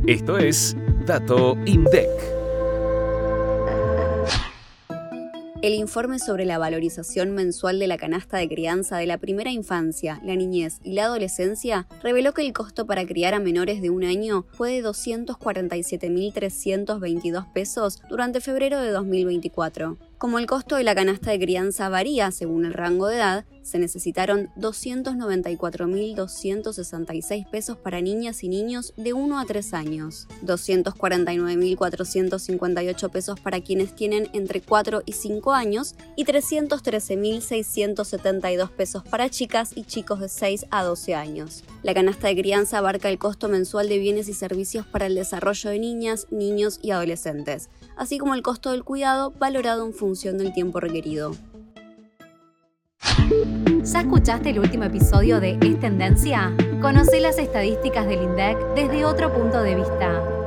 Esto es Dato INDEC. El informe sobre la valorización mensual de la canasta de crianza de la primera infancia, la niñez y la adolescencia reveló que el costo para criar a menores de 1 año fue de 247.322 pesos durante febrero de 2024. Como el costo de la canasta de crianza varía según el rango de edad, se necesitaron 294.266 pesos para niñas y niños de 1 a 3 años, 249.458 pesos para quienes tienen entre 4 y 5 años y 313.672 pesos para chicas y chicos de 6 a 12 años. La canasta de crianza abarca el costo mensual de bienes y servicios para el desarrollo de niñas, niños y adolescentes, así como el costo del cuidado valorado en función del tiempo requerido. ¿Ya escuchaste el último episodio de Es Tendencia? Conoce las estadísticas del INDEC desde otro punto de vista.